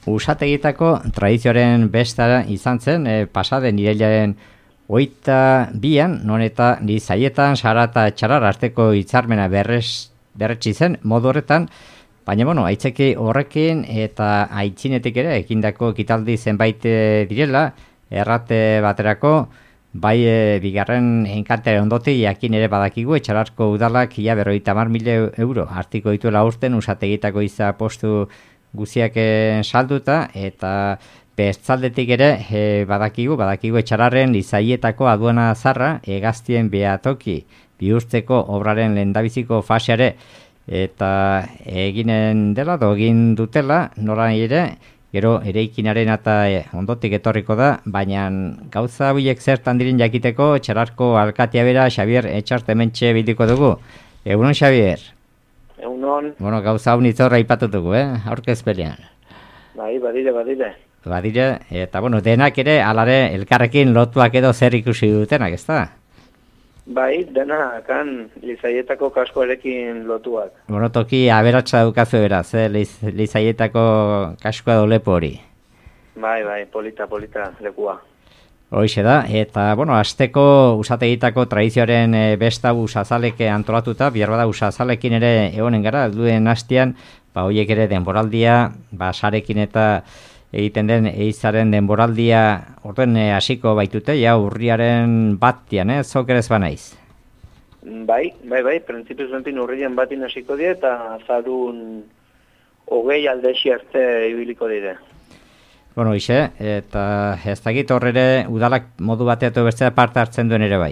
Usategitako tradizioaren besta izan zen, pasaden irailaren 22an, non eta Lizaietan Sara eta Etxalar arteko hitzarmena berretsi zen modu horretan, baina aitzeki horrekin eta aitzinetik ere ekindako ekitaldi zenbait direla, errate baterako, bai bigarren enkantearen ondotik jakin ere badakigu Etxalarko udalak ia 50.000 euro hartiko dituela urten usategitako iza postu guziak salduta, eta bestaldetik ere badakigu Etxalarren Lizaietako aduana zarra hegaztien behatoki bihurtzeko obraren lehendabiziko faseare eta eginen dela, egin dutela, nola ere, gero eraikinaren eta ondotik etorriko da, baina gauza horiek zertan diren jakiteko Etxalarko alkatea bera Xabier Etxartementxe bildiko dugu. Egunon, Xabier? Egunon. Gauza hau nitzorra ipatutugu, aurkezpenean. Bai, badire. Badire, eta denak ere, alare elkarrekin lotuak edo zer ikusi dutenak, ez da? Bai, denakan Lizaietako kaskoarekin lotuak. Toki aberatsa dukazu beraz, Lizaietako kaskoa edo lepo hori. Bai, polita lekua. Hoixe da, eta, asteko usategitako tradizioaren besta usazaleke antolatuta, bierbada usazalekin ere egonen gara, duen hastian, horiek ere denboraldia, sarekin eta egiten den eizaren denboraldia orden hasiko baitute, urriaren batian, zok ere ez banaiz? Bai, printzipioz bentin urriaren batin hasiko die, eta zarun 20 aldexi arte ibiliko dire. Hoixe, eta ez dakit horre udalak modu bateatu bestea parte hartzen duen ere bai?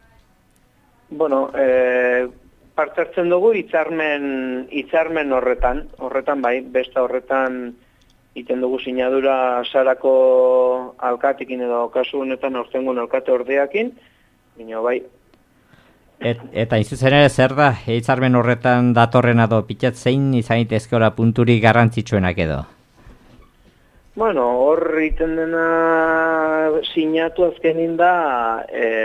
Parte hartzen dugu hitzarmen horretan bai, besta horretan iten dugu sinadura Sarako alkatekin edo kasu honetan aurtengon alkate ordeakin, baina bai. Eta izuzen ere zer da hitzarmen horretan datorrena do pitxat zein izan itezkola punturik garrantzitsuenak edo? Hor iten dena sinatu azkenin da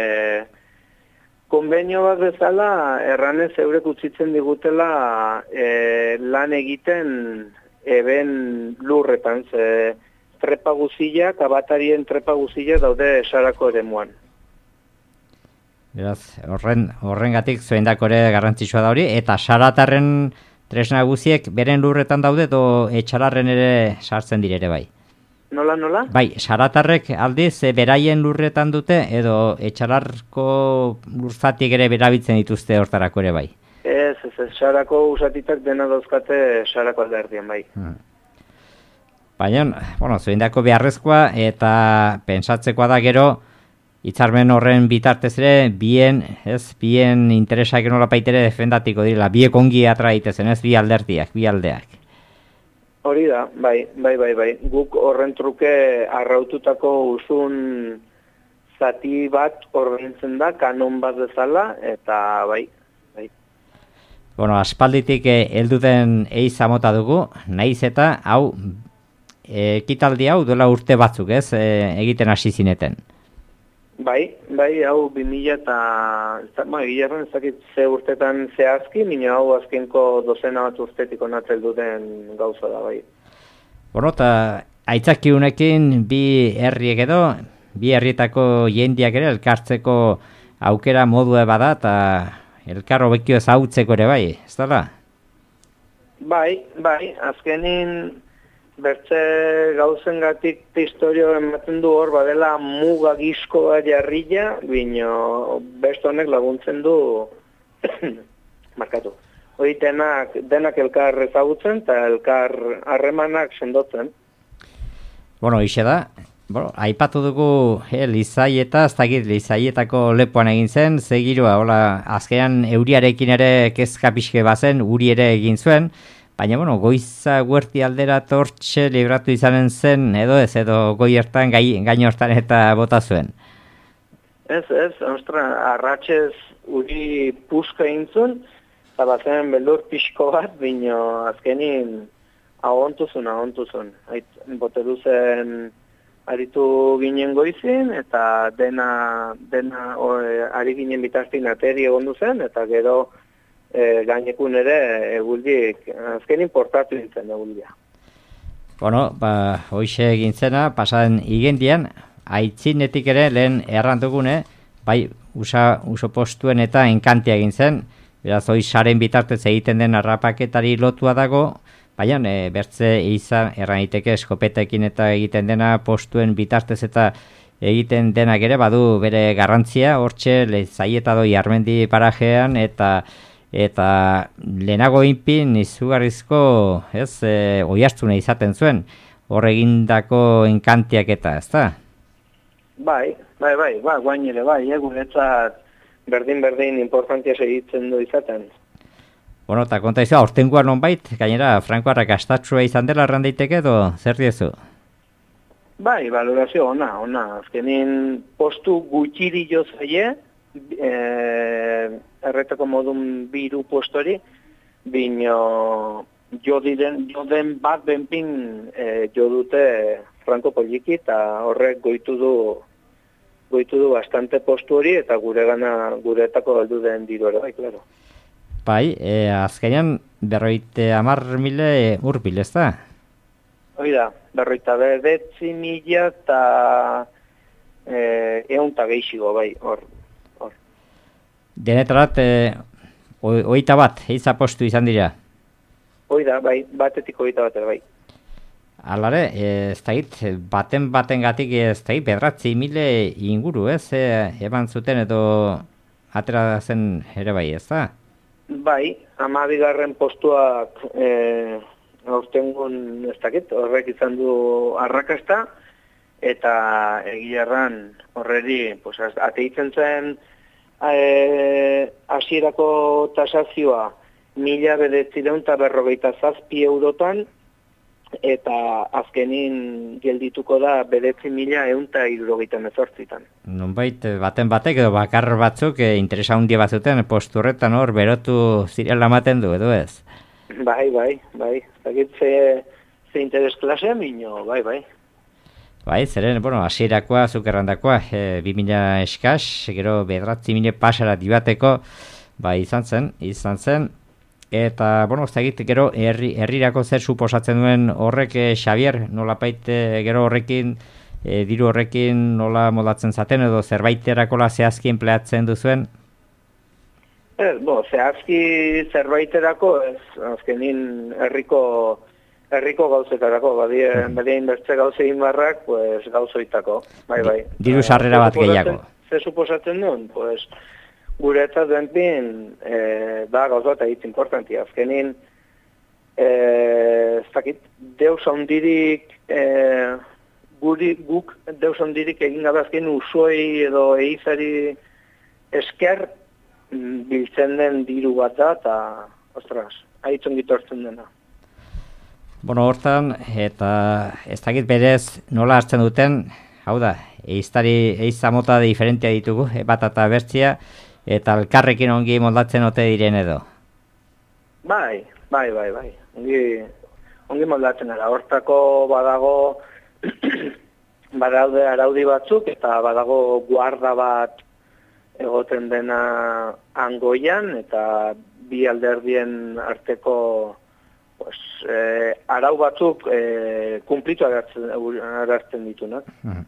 konbenio bat bezala erranez eurek utzitzen digutela lan egiten eben lurretan, trepa guzilak, abatarien trepa guzilak daude Sarako eremuan. Beraz, horrengatik zuendako ere garrantzitsua da hori, eta Saratarren tresna guziek beren lurretan daude edo Etxalarren ere sartzen dire ere bai? Nola? Bai, Saratarrek aldiz beraien lurretan dute edo Etxalarko lurzatik ere berabiltzen dituzte hortarako ere bai? Ez, Sarako usatitak dena dauzkate Sarako alderdian bai. Baina, zuendako beharrezkoa eta pensatzekoa da gero hitzarmen horren bitartez ere bien interesak nola baitere defendatiko direla, biek ongi atra daitezen, ez bi aldeak. Hori da, bai. Guk horren truke arraututako uzun zati bat ordaintzen da, kanon bat bezala, eta bai. Aspalditik helduten eiza mota dugu, naiz eta hau ekitaldi hau duela urte batzuk, ez, egiten hasi zineten. Bai, hau 2000 eta egilearen ez dakit ze urtetan zehazki, minio hau azkenko dozena bat urtetik onatzen duten gauza da, bai. Eta aitzaki unekin bi herriek edo, bi herrietako jendiak ere elkartzeko aukera modua bada eta elkarro bekio ezautzeko ere bai, ez da? Bai, azkenin bertze gauzengatik historio ematen du hor badela muga gizkoa jarrila, bino beste honek laguntzen du markatu. Hori denak elkar ezagutzen eta elkar harremanak sendotzen. Ixe da. Aipatu dugu Lizaieta, ez dakit Lizaietako lepoan egin zen, zegirua, azkenean euriarekin ere kezka pixke bazen, uri ere egin zuen, baina, goiza guerti aldera tortxe libratu izanen zen, edo goi hartan, gaino hartan eta bota zuen. Ez, arratxez uri puska intzun, eta bazen beldur pixko bat, bino azkenin ahontuzun. Boteru zen aritu ginen goizin, eta dena ari ginen bitartin ateri egondu zen, eta gero gainekun ere eguldik, azkenin portatu nintzen eguldia. Bueno, hoxe egin zena, pasaden igendian, aitzinetik ere lehen errantugune, bai, uso postuen eta enkantia egin zen, beraz, hoi saren bitartez egiten den harrapaketari lotua dago, baina bertze izan erraniteke eskopetekin eta egiten dena postuen bitartez eta egiten denak ere badu bere garrantzia, hortxe Zaieta doi Armendi parajean eta lehenago inpin izugarrizko oihartzuna izaten zuen, hor egindako enkantiak eta, ezta? Bai, guain ere, guretzat berdin importantia segitzen du izaten. Bueno, eta konta izu, aurtengoa nonbait, gainera, Frankoarrak astatsua izan dela erran daiteke edo zer diezu? Bai, valorazio ona. Azkenin postu gutxiri jo zaie, erreteko modun biru postori, bino jo den bat benpin jo dute Franko poliki, eta horrek goitu du bastante postu hori, eta guretako heldu den diru ere, bai, klaro. Bai, azkenean 50.000 urbil, ez da? Oida, 59.000 eta eunta gehiago, bai, hor. Denetarat, oita bat, eiza postu izan dira? Oida, bai, batetik oita bat, bai. Alare, ez baten gatik ez da, 9.000 inguru, ez? Eban zuten edo atera zen ere bai, ez da? Bai, 12. postuak aurtengun ez dakit, horrek izan du arrakasta, eta egiarran horreri ateitzen zen hasierako tasazioa 1.957 eurotan, eta azkenin geldituko da 9.178. Nonbait, baten batek edo bakar batzuk interesa handia batzuten postu horretan hor berotu zirela ematen du, edo ez? Bai. Zagit ze interes klasea minio, bai. Bai, zeren, hasierakoa, zukerrandakoa, 2000 eskaz, gero 9.000 pasara dibateko, izan zen, eta, zagit, gero, herrirako zer suposatzen duen horrek, Xavier, nolapait, gero horrekin, diru horrekin nola moldatzen zaten, edo zerbaiterakola zehazki empleatzen duzuen? Zehazki zerbaiterako, azkenin herriko gauzetarako, badien bertze gauzein barrak, gauzoitako, bai. Diru sarrera bat gehiago. Ze suposatzen duen, guretzat denpin, da gauz bat egitz importantia. Azkenin, ez dakit, deus handirik, guk deus handirik egin gabe azken usoi edo eizari esker biltzen den diru bat da, eta, ostras, haitzon gitortzen dena. Hortan, eta ez dakit berez nola hartzen duten, hau da, eiza mota diferentia ditugu, bat eta bertzia, eta elkarrekin ongi moldatzen ote diren edo? Bai. Ongi moldatzen era. Hortako badago badaude araudi batzuk, eta badago guarda bat egoten dena angoian, eta bi alderdien arteko arau batzuk kumplitu agertzen ditunak.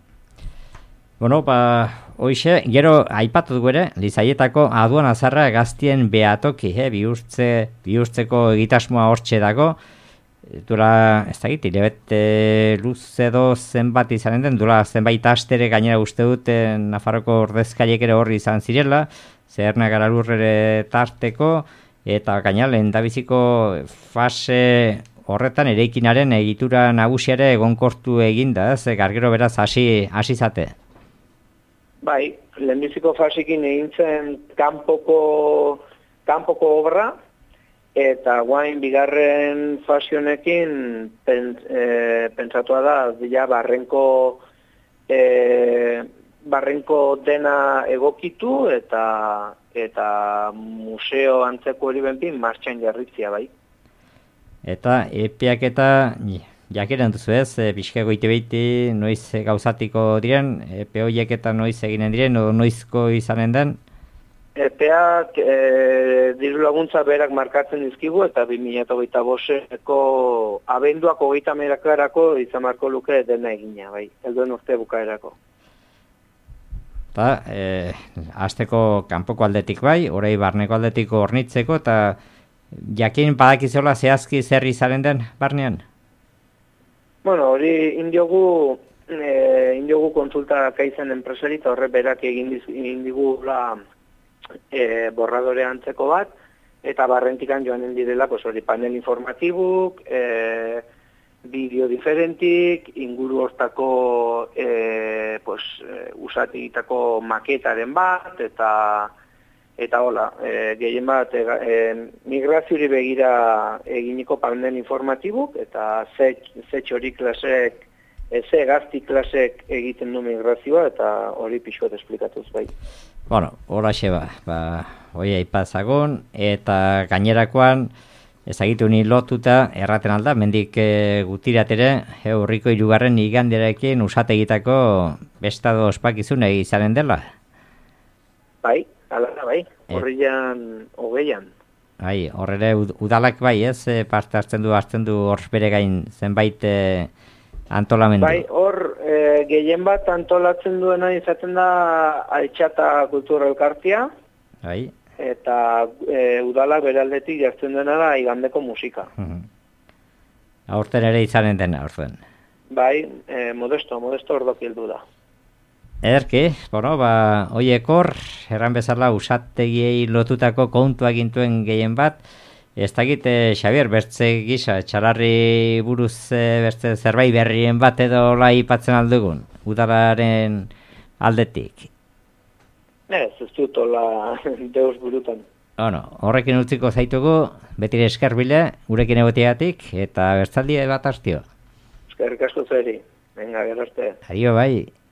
Hoxe, gero aipatu dugu ere, Zaietako aduan azarra gaztien behatoki, bihurtzeko egitasmoa hortxe dago, dura, ez dakit, hilebete luze edo zenbat izanen den, dura zenbait astere gainera uste dut Nafarroko ordezkariek ere horri izan zirela, Zernak Aralurrere tarteko, eta gainera lehendabiziko fase horretan eraikinaren egitura nagusiare egonkortu eginda, gargero beraz hasi zate. Bai, lehenbiziko fasikin egin zen kanpoko obra, eta guain bigarren fasionekin pentsatua da, ja barrenko dena egokitu, eta museo antzeko hori benpin martxan jarritzia, bai. Eta epeak eta jakiren duzu ez, pixka goite behiti noiz gauzatiko diren, epe horiek eta noiz eginen diren, edo noizko izanen den? Epeak diru laguntza berak markatzen dizkigu eta 2025eko abenduak 30erako izan marko luke dena egina, bai, helduen urte bukaerako. Eta, azteko kanpoko aldetik bai, orai barneko aldetiko hornitzeko, eta jakin badakizola zehazki zer izaren den barnean? Bueno, hori indiogu konsulta kaizen enpresari eta horre berak egin digula borradore antzeko bat, eta barrentikan joanen direla, pues hori panel informatibuk, bideo diferentik, inguru hortako usatigitako maketaren bat, eta hola, gehien bat migraziori begira eginiko panel informatibuk, eta ze txori klasek, ze gazti klasek egiten du migrazioa, eta hori pixuat esplikatuz bai. Bueno, horaxe hoi aipazagon, eta gainerakoan, ezagitu ni lotuta, erraten alda, mendik gutiratere, urriko 3. iganderekin usategitako bestado ospakizun izanen dela? Bai, ala bai, horrian hogeian. Bai, horrere udalak bai ez, parte hartzen du hor bere gain zenbait antolamendu. Bai, hor gehien bat antolatzen duena izaten da Altxata Kultura Elkartea. Bai. Eta udalak bere aldetik jartzen duena da igandeko musika. Aurten ere izanen dena, aurten. Bai, modesto ordoki heldu da. Ederki, hoiek hor, erran bezala usategiei lotutako kontua gintuen gehien bat, ez dakit, Xabier, bertze gisa, txalarri buruz bertze zerbait berrien bat edo aipatzen aldugun, udalaren aldetik? Ez dut hola deus burutan. Horrekin utziko zaitugu, betire eskerbile, gurekin egoteatik, eta bertzaldi bat hastio. Eskerrik asko zeri, venga, gero arte. Adio bai.